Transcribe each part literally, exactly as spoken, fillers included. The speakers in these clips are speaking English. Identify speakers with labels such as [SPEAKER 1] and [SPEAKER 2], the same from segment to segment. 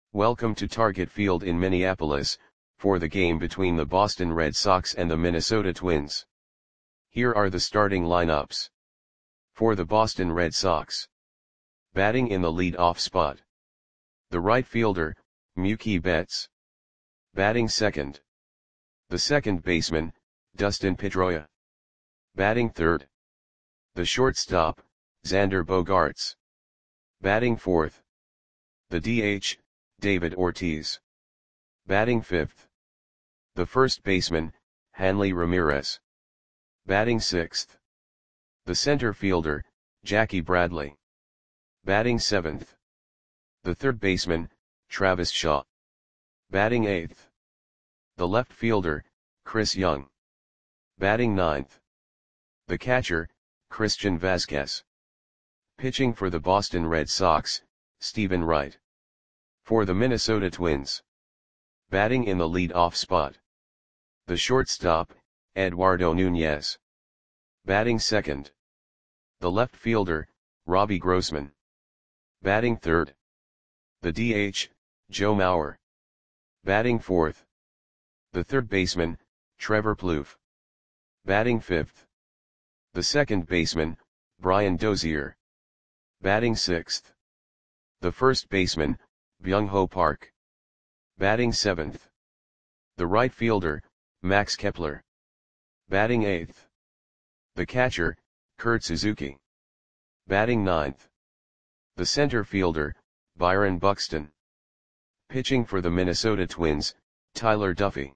[SPEAKER 1] Welcome to Target Field in Minneapolis, for the game between the Boston Red Sox and the Minnesota Twins. Here are the starting lineups. For the Boston Red Sox. Batting in the lead-off spot. The right fielder, Mookie Betts. Batting second. The second baseman, Dustin Pedroia. Batting third. The shortstop, Xander Bogaerts. Batting fourth. The D H, David Ortiz. Batting fifth. The first baseman, Hanley Ramirez. Batting sixth. The center fielder, Jackie Bradley. Batting seventh. The third baseman, Travis Shaw. Batting eighth. The left fielder, Chris Young. Batting ninth. The catcher, Christian Vazquez. Pitching for the Boston Red Sox, Stephen Wright. For the Minnesota Twins. Batting in the lead-off spot. The shortstop, Eduardo Nunez. Batting second. The left fielder, Robbie Grossman. Batting third. The D H, Joe Mauer. Batting fourth. The third baseman, Trevor Plouffe. Batting fifth. The second baseman, Brian Dozier. Batting sixth. The first baseman, Byung-Ho Park. Batting seventh. The right fielder, Max Kepler. Batting eighth. The catcher, Kurt Suzuki. Batting ninth. The center fielder, Byron Buxton. Pitching for the Minnesota Twins, Tyler Duffy.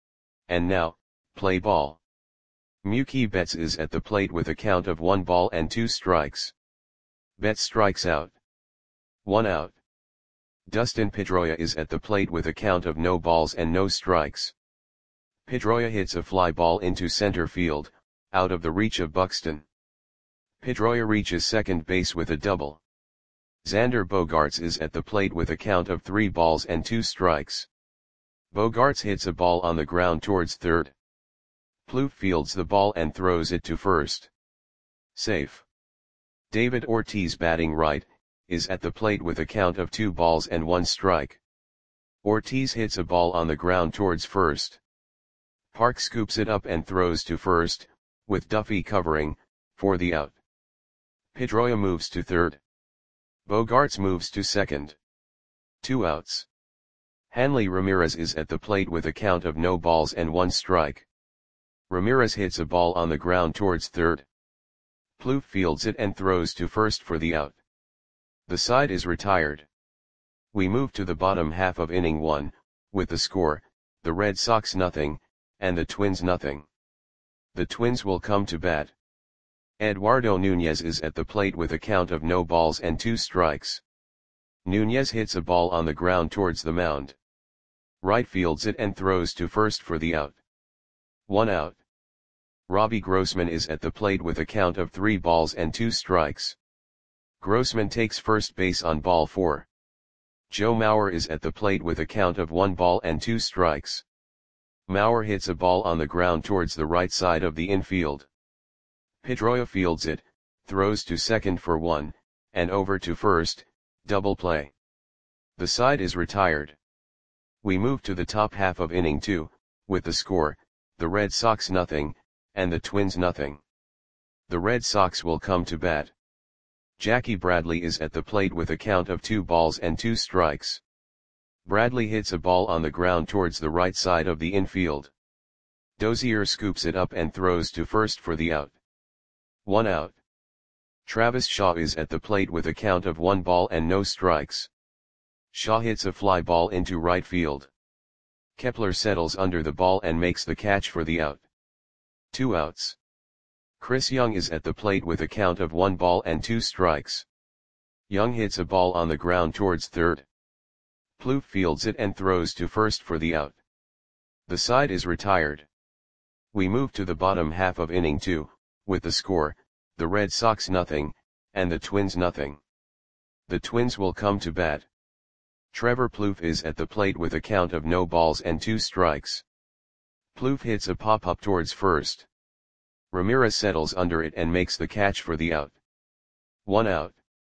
[SPEAKER 1] And now, play ball. Mookie Betts is at the plate with a count of one ball and two strikes. Betts strikes out. One out. Dustin Pedroia is at the plate with a count of no balls and no strikes. Pedroia hits a fly ball into center field, out of the reach of Buxton. Pedroia reaches second base with a double. Xander Bogaerts is at the plate with a count of three balls and two strikes. Bogaerts hits a ball on the ground towards third. Plouffe fields the ball and throws it to first. Safe. David Ortiz, batting right, is at the plate with a count of two balls and one strike. Ortiz hits a ball on the ground towards first. Park scoops it up and throws to first, with Duffy covering, for the out. Pedroia moves to third. Bogaerts moves to second. Two outs. Hanley Ramirez is at the plate with a count of no balls and one strike. Ramirez hits a ball on the ground towards third. Plouffe fields it and throws to first for the out. The side is retired. We move to the bottom half of inning one, with the score, the Red Sox nothing, and the Twins nothing. The Twins will come to bat. Eduardo Nunez is at the plate with a count of no balls and two strikes. Nunez hits a ball on the ground towards the mound. Wright fields it and throws to first for the out. One out. Robbie Grossman is at the plate with a count of three balls and two strikes. Grossman takes first base on ball four. Joe Mauer is at the plate with a count of one ball and two strikes. Mauer hits a ball on the ground towards the right side of the infield. Pedroia fields it, throws to second for one, and over to first, double play. The side is retired. We move to the top half of inning two, with the score, the Red Sox nothing, and the Twins nothing. The Red Sox will come to bat. Jackie Bradley is at the plate with a count of two balls and two strikes. Bradley hits a ball on the ground towards the right side of the infield. Dozier scoops it up and throws to first for the out. One out. Travis Shaw is at the plate with a count of one ball and no strikes. Shaw hits a fly ball into right field. Kepler settles under the ball and makes the catch for the out. Two outs. Chris Young is at the plate with a count of one ball and two strikes. Young hits a ball on the ground towards third. Plouffe fields it and throws to first for the out. The side is retired. We move to the bottom half of inning two, with the score, the Red Sox nothing, and the Twins nothing. The Twins will come to bat. Trevor Plouffe is at the plate with a count of no balls and two strikes. Plouffe hits a pop-up towards first. Ramirez settles under it and makes the catch for the out. One out.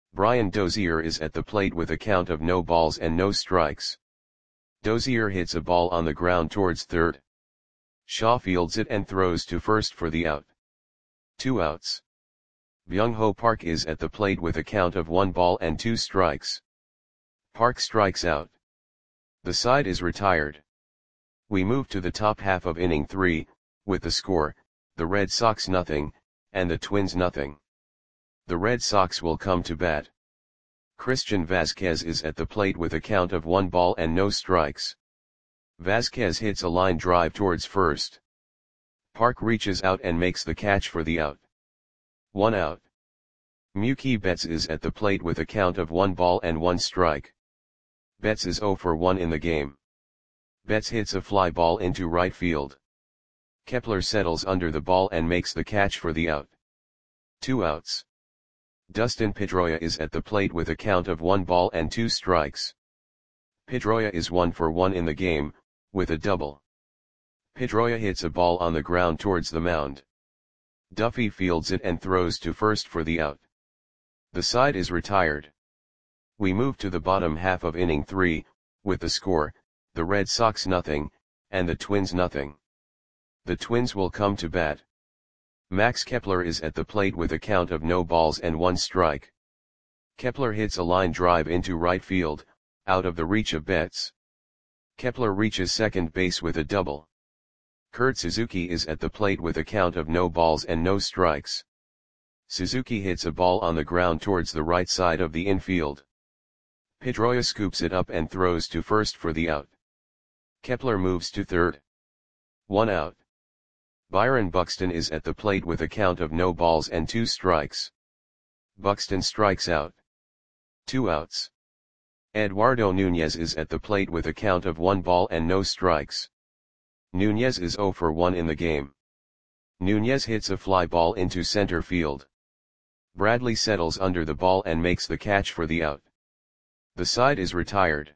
[SPEAKER 1] Brian Dozier is at the plate with a count of no balls and no strikes. Dozier hits a ball on the ground towards third. Shaw fields it and throws to first for the out. Two outs. Byung-ho Park is at the plate with a count of one ball and two strikes. Park strikes out. The side is retired. We move to the top half of inning three, with the score, the Red Sox nothing, and the Twins nothing. The Red Sox will come to bat. Christian Vazquez is at the plate with a count of one ball and no strikes. Vazquez hits a line drive towards first. Park reaches out and makes the catch for the out. One out. Mookie Betts is at the plate with a count of one ball and one strike. Betts is oh for one in the game. Betts hits a fly ball into right field. Kepler settles under the ball and makes the catch for the out. Two outs. Dustin Pedroia is at the plate with a count of one ball and two strikes. Pedroia is one for one in the game, with a double. Pedroia hits a ball on the ground towards the mound. Duffy fields it and throws to first for the out. The side is retired. We move to the bottom half of inning three, with the score, the Red Sox nothing, and the Twins nothing. The Twins will come to bat. Max Kepler is at the plate with a count of no balls and one strike. Kepler hits a line drive into right field, out of the reach of Betts. Kepler reaches second base with a double. Kurt Suzuki is at the plate with a count of no balls and no strikes. Suzuki hits a ball on the ground towards the right side of the infield. Pedroia scoops it up and throws to first for the out. Kepler moves to third. One out. Byron Buxton is at the plate with a count of no balls and two strikes. Buxton strikes out. Two outs. Eduardo Nunez is at the plate with a count of one ball and no strikes. Nunez is oh for one in the game. Nunez hits a fly ball into center field. Bradley settles under the ball and makes the catch for the out. The side is retired.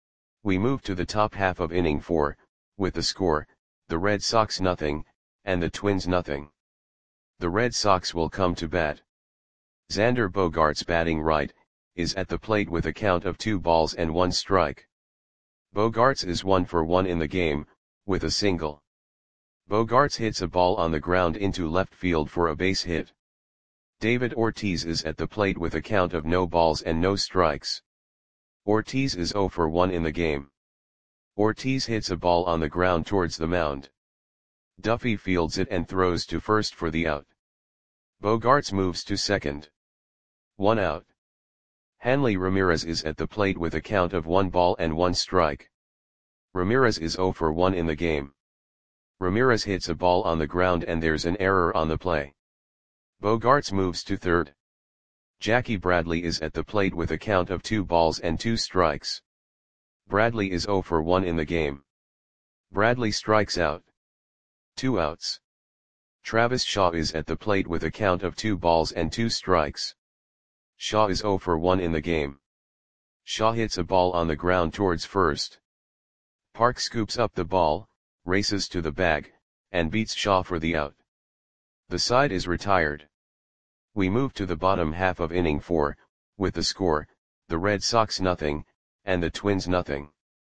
[SPEAKER 1] We move to the top half of inning four, with the score, the Red Sox nothing, and the Twins nothing. The Red Sox will come to bat. Xander Bogaerts batting right, is at the plate with a count of two balls and one strike. Bogaerts is one for one in the game, with a single. Bogaerts hits a ball on the ground into left field for a base hit. David Ortiz is at the plate with a count of no balls and no strikes. Ortiz is oh for one in the game. Ortiz hits a ball on the ground towards the mound. Duffy fields it and throws to first for the out. Bogaerts moves to second. One out. Hanley Ramirez is at the plate with a count of one ball and one strike. Ramirez is oh for one in the game. Ramirez hits a ball on the ground and there's an error on the play. Bogaerts moves to third. Jackie Bradley is at the plate with a count of two balls and two strikes. Bradley is oh for one in the game. Bradley strikes out. Two outs. Travis Shaw is at the plate with a count of two balls and two strikes. Shaw is oh for one in the game. Shaw hits a ball on the ground towards first. Park scoops up the ball, races to the bag, and beats Shaw for the out. The side is retired. We move to the bottom half of inning four, with the score, the Red Sox nothing, and the Twins nothing.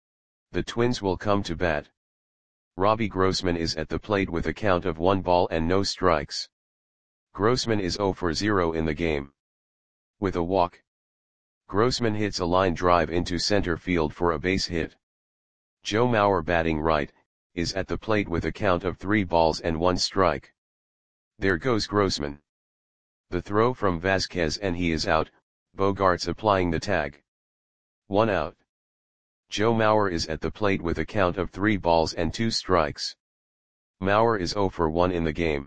[SPEAKER 1] The Twins will come to bat. Robbie Grossman is at the plate with a count of one ball and no strikes. Grossman is oh for zero in the game. With a walk. Grossman hits a line drive into center field for a base hit. Joe Mauer batting right, is at the plate with a count of three balls and one strike. There goes Grossman. The throw from Vazquez and he is out, Bogaerts applying the tag. One out. Joe Mauer is at the plate with a count of three balls and two strikes. Mauer is oh for one in the game.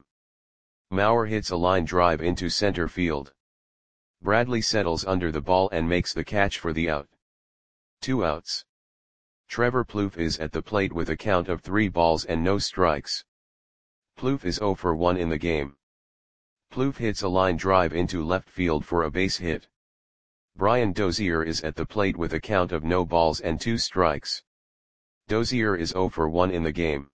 [SPEAKER 1] Mauer hits a line drive into center field. Bradley settles under the ball and makes the catch for the out. Two outs. Trevor Plouffe is at the plate with a count of three balls and no strikes. Plouffe is oh for one in the game. Plouffe hits a line drive into left field for a base hit. Brian Dozier is at the plate with a count of no balls and two strikes. Dozier is oh for one in the game.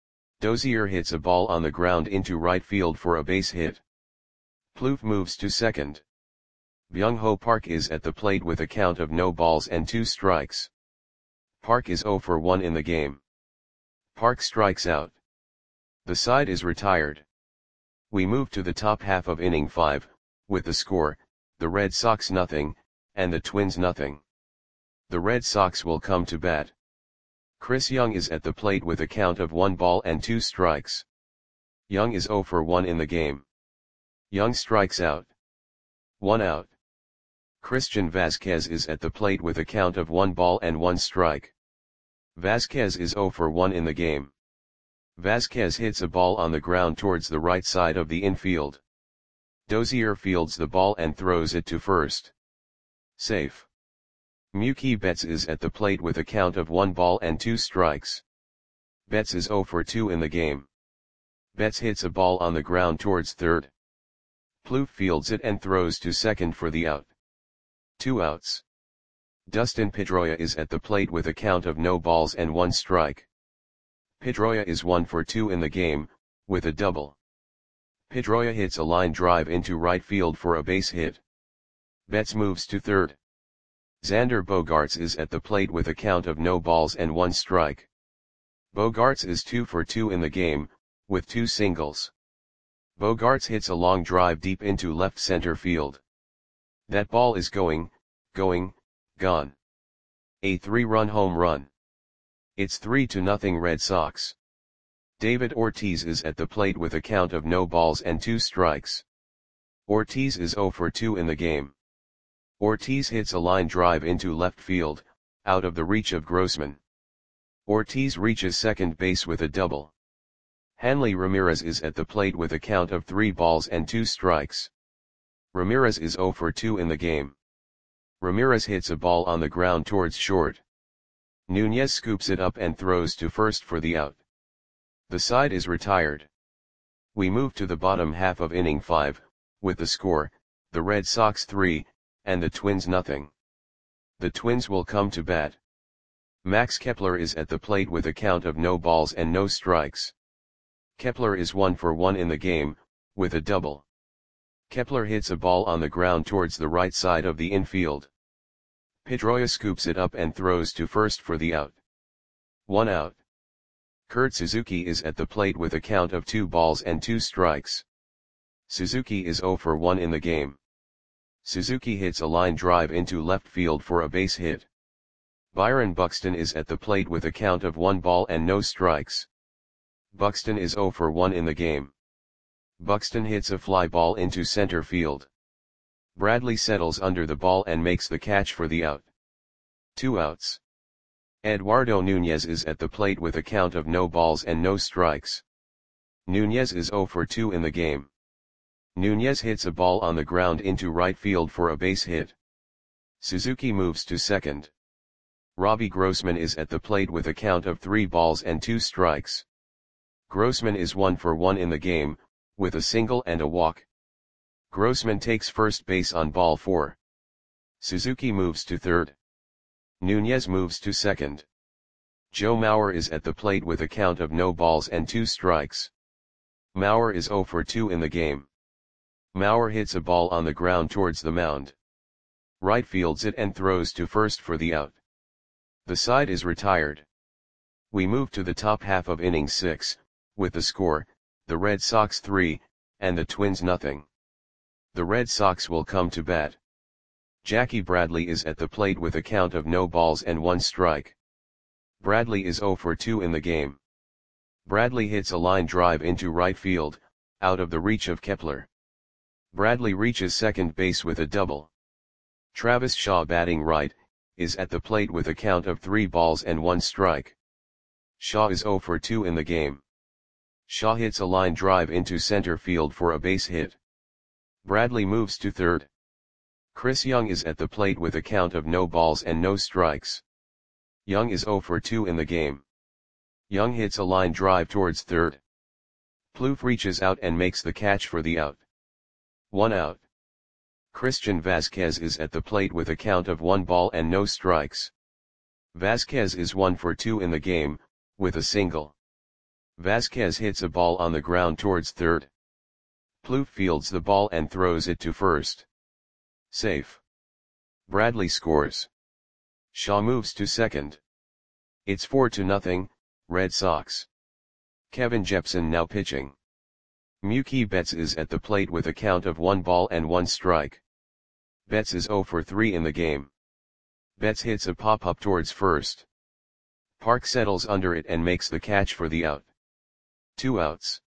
[SPEAKER 1] Dozier hits a ball on the ground into right field for a base hit. Plouffe moves to second. Byung-ho Park is at the plate with a count of no balls and two strikes. Park is zero for one in the game. Park strikes out. The side is retired. We move to the top half of inning five, with the score, the Red Sox nothing, and the Twins nothing. The Red Sox will come to bat. Chris Young is at the plate with a count of one ball and two strikes. Young is zero for one in the game. Young strikes out. One out. Christian Vasquez is at the plate with a count of one ball and one strike. Vasquez is zero for one in the game. Vasquez hits a ball on the ground towards the right side of the infield. Dozier fields the ball and throws it to first. Safe. Mookie Betts is at the plate with a count of one ball and two strikes. Betts is zero for two in the game. Betts hits a ball on the ground towards third. Plouffe fields it and throws to second for the out. Two outs. Dustin Pedroia is at the plate with a count of no balls and one strike. Pedroia is one for two in the game, with a double. Pedroia hits a line drive into right field for a base hit. Betts moves to third. Xander Bogaerts is at the plate with a count of no balls and one strike. Bogaerts is two for two in the game, with two singles. Bogaerts hits a long drive deep into left center field. That ball is going, going, gone. A three-run home run. It's three to nothing Red Sox. David Ortiz is at the plate with a count of no balls and two strikes. Ortiz is zero for two in the game. Ortiz hits a line drive into left field, out of the reach of Grossman. Ortiz reaches second base with a double. Hanley Ramirez is at the plate with a count of three balls and two strikes. Ramirez is zero for two in the game. Ramirez hits a ball on the ground towards short. Nunez scoops it up and throws to first for the out. The side is retired. We move to the bottom half of inning five, with the score, the Red Sox three, and the Twins nothing. The Twins will come to bat. Max Kepler is at the plate with a count of no balls and no strikes. Kepler is one for one in the game, with a double. Kepler hits a ball on the ground towards the right side of the infield. Pedroia scoops it up and throws to first for the out. One out. Kurt Suzuki is at the plate with a count of two balls and two strikes. Suzuki is zero for one in the game. Suzuki hits a line drive into left field for a base hit. Byron Buxton is at the plate with a count of one ball and no strikes. Buxton is zero for one in the game. Buxton hits a fly ball into center field. Bradley settles under the ball and makes the catch for the out. Two outs. Eduardo Nunez is at the plate with a count of no balls and no strikes. Nunez is zero for two in the game. Nunez hits a ball on the ground into right field for a base hit. Suzuki moves to second. Robbie Grossman is at the plate with a count of three balls and two strikes. Grossman is one for one in the game, with a single and a walk. Grossman takes first base on ball four. Suzuki moves to third. Nunez moves to second. Joe Mauer is at the plate with a count of no balls and two strikes. Mauer is zero for two in the game. Mauer hits a ball on the ground towards the mound. Right fields it and throws to first for the out. The side is retired. We move to the top half of inning six, with the score, the Red Sox three, and the Twins nothing. The Red Sox will come to bat. Jackie Bradley is at the plate with a count of no balls and one strike. Bradley is zero for two in the game. Bradley hits a line drive into right field, out of the reach of Kepler. Bradley reaches second base with a double. Travis Shaw, batting right, is at the plate with a count of three balls and one strike. Shaw is zero for two in the game. Shaw hits a line drive into center field for a base hit. Bradley moves to third. Chris Young is at the plate with a count of no balls and no strikes. Young is zero for two in the game. Young hits a line drive towards third. Plouffe reaches out and makes the catch for the out. One out. Christian Vasquez is at the plate with a count of one ball and no strikes. Vasquez is one for two in the game, with a single. Vasquez hits a ball on the ground towards third. Plouffe fields the ball and throws it to first. Safe. Bradley scores. Shaw moves to second. It's four to nothing, Red Sox. Kevin Jepson now pitching. Mookie Betts is at the plate with a count of one ball and one strike. Betts is oh for three in the game. Betts hits a pop-up towards first. Park settles under it and makes the catch for the out. Two outs.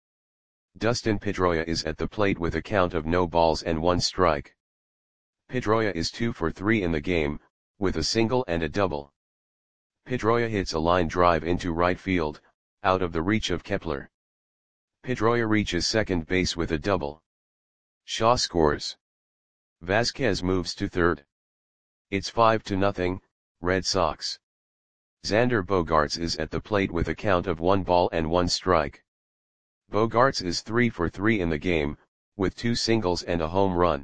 [SPEAKER 1] Dustin Pedroia is at the plate with a count of no balls and one strike. Pedroia is two for three in the game, with a single and a double. Pedroia hits a line drive into right field, out of the reach of Kepler. Pedroia reaches second base with a double. Shaw scores. Vasquez moves to third. It's five to nothing, Red Sox. Xander Bogaerts is at the plate with a count of one ball and one strike. Bogaerts is three for three in the game, with two singles and a home run.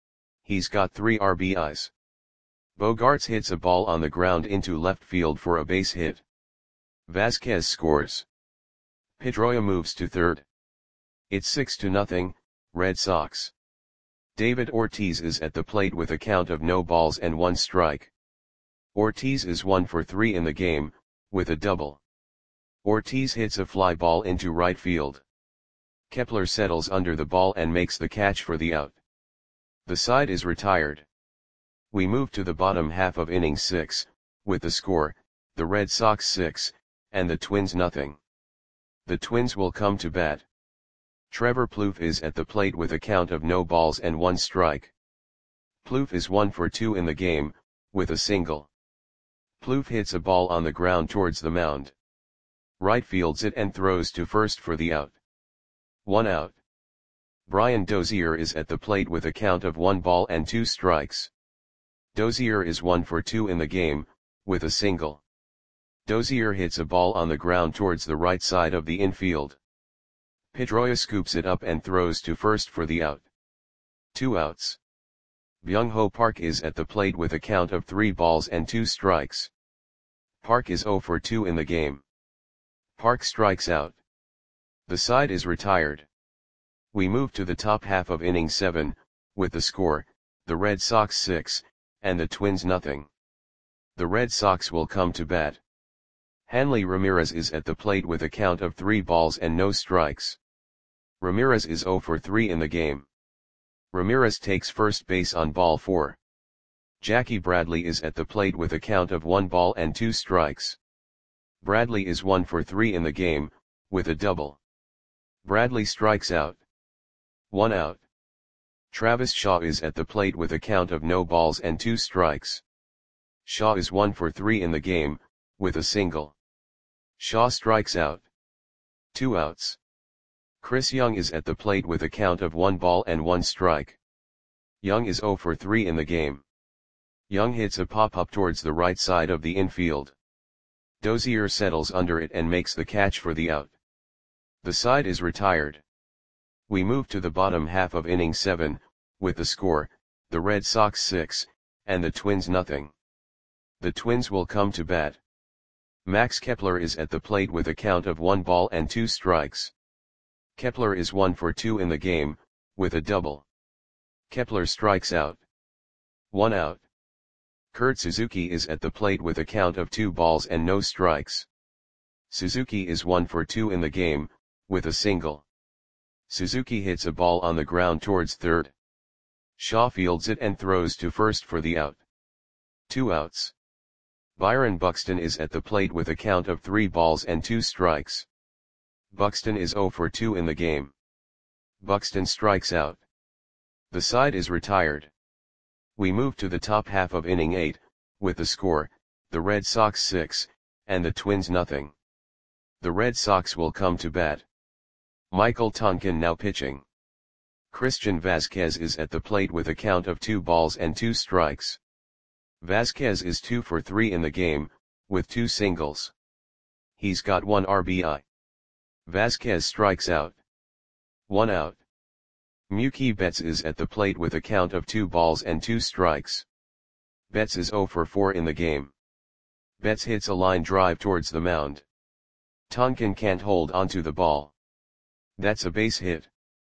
[SPEAKER 1] He's got three R B Is. Bogaerts hits a ball on the ground into left field for a base hit. Vasquez scores. Pedroia moves to third. It's six to nothing, Red Sox. David Ortiz is at the plate with a count of no balls and one strike. Ortiz is one for three in the game, with a double. Ortiz hits a fly ball into right field. Kepler settles under the ball and makes the catch for the out. The side is retired. We move to the bottom half of inning six, with the score, the Red Sox six, and the Twins nothing. The Twins will come to bat. Trevor Plouffe is at the plate with a count of no balls and one strike. Plouffe is one for two in the game, with a single. Plouffe hits a ball on the ground towards the mound. Right fields it and throws to first for the out. One out. Brian Dozier is at the plate with a count of one ball and two strikes. Dozier is one for two in the game, with a single. Dozier hits a ball on the ground towards the right side of the infield. Pedroia scoops it up and throws to first for the out. Two outs. Byung-Ho Park is at the plate with a count of three balls and two strikes. Park is oh for two in the game. Park strikes out. The side is retired. We move to the top half of inning seven, with the score, the Red Sox six, and the Twins nothing. The Red Sox will come to bat. Hanley Ramirez is at the plate with a count of three balls and no strikes. Ramirez is oh for three in the game. Ramirez takes first base on ball four. Jackie Bradley is at the plate with a count of one ball and two strikes. Bradley is one for three in the game, with a double. Bradley strikes out. One out. Travis Shaw is at the plate with a count of no balls and two strikes. Shaw is one for three in the game, with a single. Shaw strikes out. Two outs. Chris Young is at the plate with a count of one ball and one strike. Young is oh for three in the game. Young hits a pop-up towards the right side of the infield. Dozier settles under it and makes the catch for the out. The side is retired. We move to the bottom half of inning seven, with the score, the Red Sox six, and the Twins nothing. The Twins will come to bat. Max Kepler is at the plate with a count of one ball and two strikes. Kepler is one for two in the game, with a double. Kepler strikes out. One out. Kurt Suzuki is at the plate with a count of two balls and no strikes. Suzuki is one for two in the game, with a single. Suzuki hits a ball on the ground towards third. Shaw fields it and throws to first for the out. Two outs. Byron Buxton is at the plate with a count of three balls and two strikes. Buxton is oh for two in the game. Buxton strikes out. The side is retired. We move to the top half of inning eight, with the score, the Red Sox six, and the Twins nothing. The Red Sox will come to bat. Michael Tonkin now pitching. Christian Vasquez is at the plate with a count of two balls and two strikes. Vasquez is two for three in the game, with two singles. He's got one R B I. Vasquez strikes out. One out. Mookie Betts is at the plate with a count of two balls and two strikes. Betts is oh for four in the game. Betts hits a line drive towards the mound. Tonkin can't hold onto the ball. That's a base hit.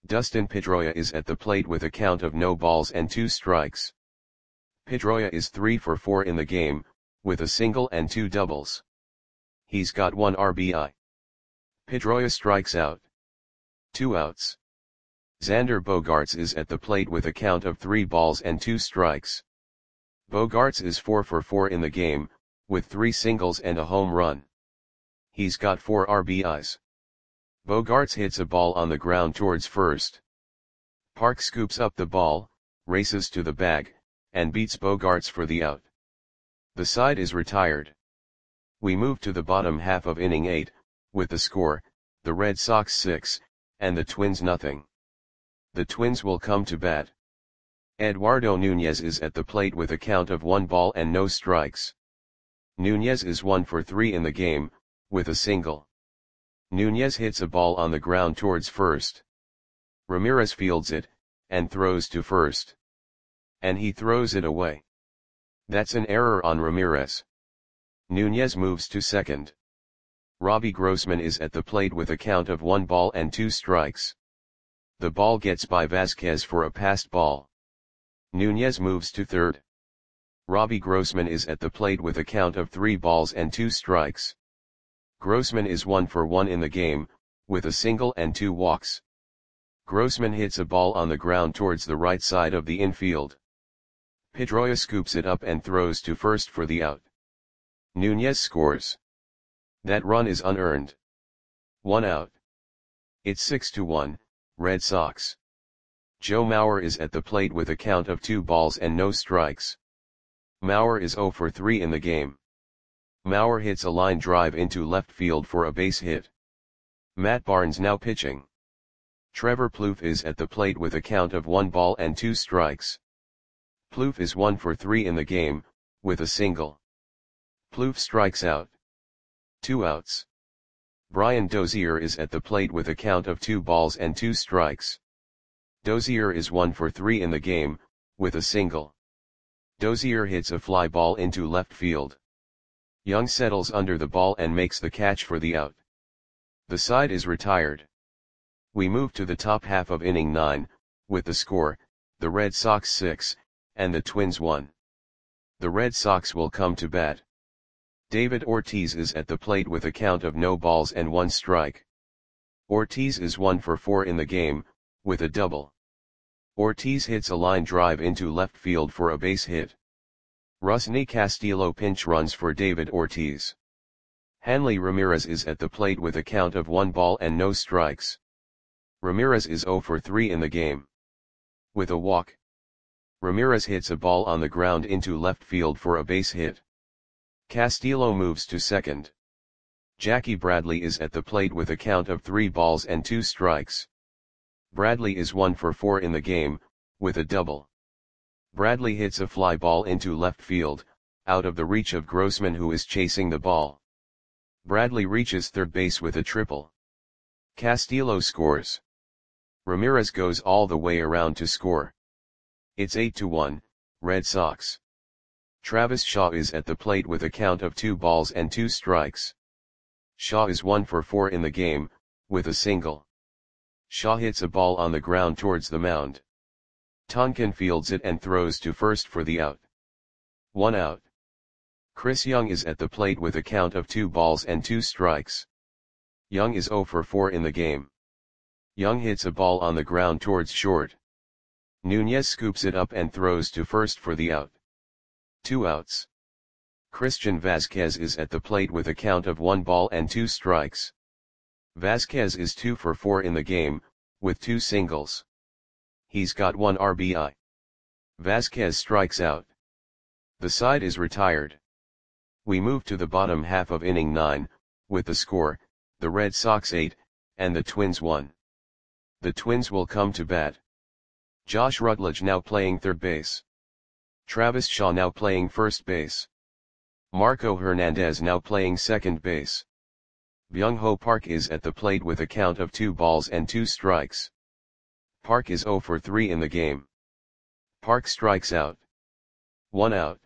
[SPEAKER 1] Dustin Pedroia is at the plate with a count of no balls and two strikes. Pedroia is three for four in the game, with a single and two doubles. He's got one R B I. Pedroia strikes out. Two outs. Xander Bogaerts is at the plate with a count of three balls and two strikes. Bogaerts is four for four in the game, with three singles and a home run. He's got four R B Is. Bogaerts hits a ball on the ground towards first. Park scoops up the ball, races to the bag, and beats Bogaerts for the out. The side is retired. We move to the bottom half of inning eight, with the score, the Red Sox six, and the Twins nothing. The Twins will come to bat. Eduardo Nunez is at the plate with a count of one ball and no strikes. Nunez is one for three in the game, with a single. Nunez hits a ball on the ground towards first. Ramirez fields it, and throws to first. And he throws it away. That's an error on Ramirez. Nunez moves to second. Robbie Grossman is at the plate with a count of one ball and two strikes. The ball gets by Vasquez for a passed ball. Nunez moves to third. Robbie Grossman is at the plate with a count of three balls and two strikes. Grossman is one for one in the game, with a single and two walks. Grossman hits a ball on the ground towards the right side of the infield. Pedroia scoops it up and throws to first for the out. Nunez scores. That run is unearned. One out. It's six to one, Red Sox. Joe Mauer is at the plate with a count of two balls and no strikes. Mauer is zero for three in the game. Mauer hits a line drive into left field for a base hit. Matt Barnes now pitching. Trevor Plouffe is at the plate with a count of one ball and two strikes. Plouffe is one for three in the game, with a single. Plouffe strikes out. Two outs. Brian Dozier is at the plate with a count of two balls and two strikes. Dozier is one for three in the game, with a single. Dozier hits a fly ball into left field. Young settles under the ball and makes the catch for the out. The side is retired. We move to the top half of inning nine, with the score, the Red Sox six, and the Twins one. The Red Sox will come to bat. David Ortiz is at the plate with a count of no balls and one strike. Ortiz is one for four in the game, with a double. Ortiz hits a line drive into left field for a base hit. Rusney Castillo pinch runs for David Ortiz. Hanley Ramirez is at the plate with a count of one ball and no strikes. Ramirez is zero for three in the game. With a walk. Ramirez hits a ball on the ground into left field for a base hit. Castillo moves to second. Jackie Bradley is at the plate with a count of three balls and two strikes. Bradley is one for four in the game, with a double. Bradley hits a fly ball into left field, out of the reach of Grossman who is chasing the ball. Bradley reaches third base with a triple. Castillo scores. Ramirez goes all the way around to score. It's eight to one, Red Sox. Travis Shaw is at the plate with a count of two balls and two strikes. Shaw is one for four in the game, with a single. Shaw hits a ball on the ground towards the mound. Tonkin fields it and throws to first for the out. One out. Chris Young is at the plate with a count of two balls and two strikes. Young is zero for four in the game. Young hits a ball on the ground towards short. Nunez scoops it up and throws to first for the out. Two outs. Christian Vasquez is at the plate with a count of one ball and two strikes. Vasquez is two for four in the game, with two singles. He's got one R B I. Vasquez strikes out. The side is retired. We move to the bottom half of inning nine, with the score, the Red Sox eight, and the Twins one. The Twins will come to bat. Josh Rutledge now playing third base. Travis Shaw now playing first base. Marco Hernandez now playing second base. Byung-Ho Park is at the plate with a count of two balls and two strikes. Park is zero for three in the game. Park strikes out. One out.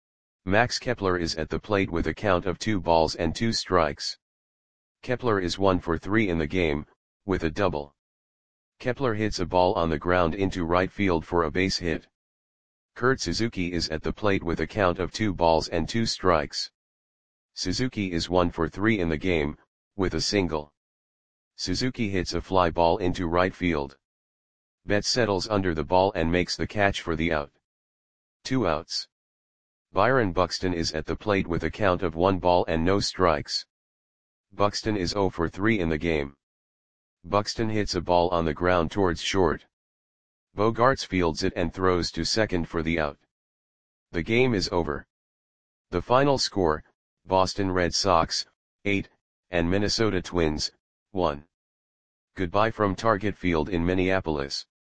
[SPEAKER 1] Max Kepler is at the plate with a count of two balls and two strikes. Kepler is one for three in the game, with a double. Kepler hits a ball on the ground into right field for a base hit. Kurt Suzuki is at the plate with a count of two balls and two strikes. Suzuki is one for three in the game, with a single. Suzuki hits a fly ball into right field. Betts settles under the ball and makes the catch for the out. Two outs. Byron Buxton is at the plate with a count of one ball and no strikes. Buxton is zero for three in the game. Buxton hits a ball on the ground towards short. Bogaerts fields it and throws to second for the out. The game is over. The final score, Boston Red Sox, eight, and Minnesota Twins, one. Goodbye from Target Field in Minneapolis.